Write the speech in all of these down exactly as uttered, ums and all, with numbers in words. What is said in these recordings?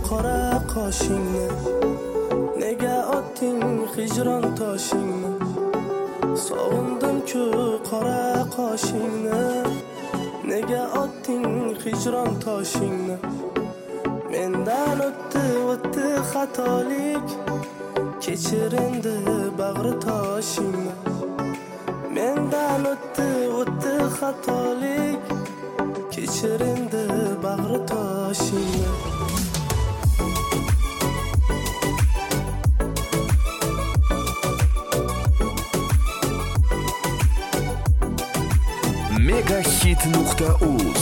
qora qoshingni, nega otding hijron toshingni? Sog'indim-ku qora qoshingni, nega otding hijron toshingni? Mendan o'tdi o'tdi xatolik, kechir endi bag'ri toshingni. Mendan o'tdi o'tdi xatolik, kechir endi bag'ri toshingni. megahit nuqta uz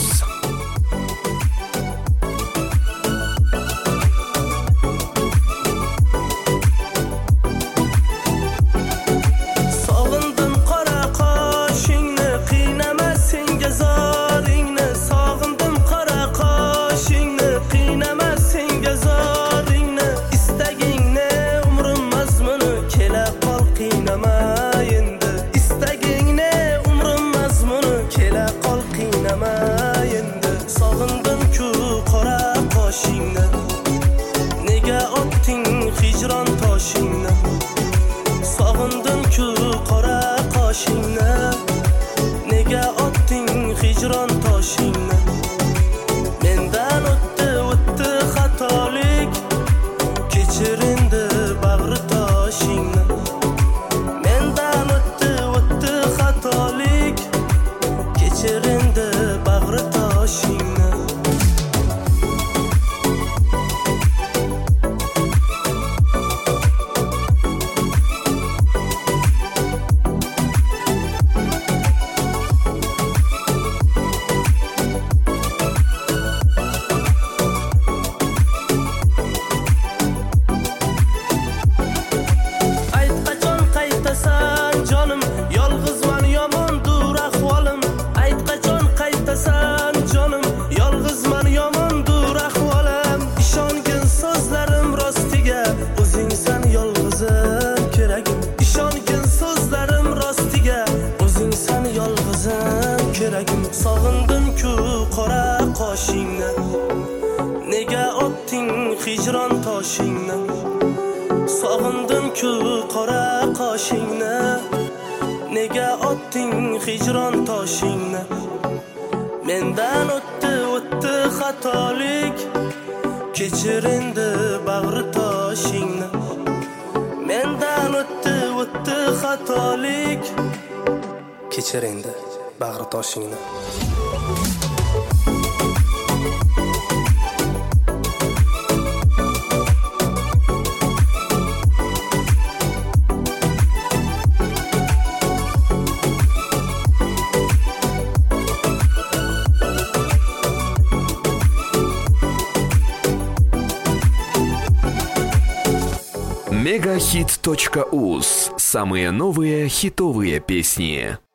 hijron toshingni. Sog'indim-ku qora qoshingni, nega otding hijron toshingni? Mendan o'tdi o'tdi xatolik, kechir endi bag'ri toshingni. Mendan o'tdi o'tdi xatolik, kechir endi bag'ri toshingni. Sog'indim-ku qora qoshingni, nega otding hijron toshingni? Sog'indim-ku qora qoshingni, nega otding hijron toshingni? Mendan o'tdi o'tdi xatolik, kechir endi bag'ri toshingni. Mendan o'tdi o'tdi xatolik, kechir endi bag'ri toshingni. megahit точка уз. Самые новые хитовые песни.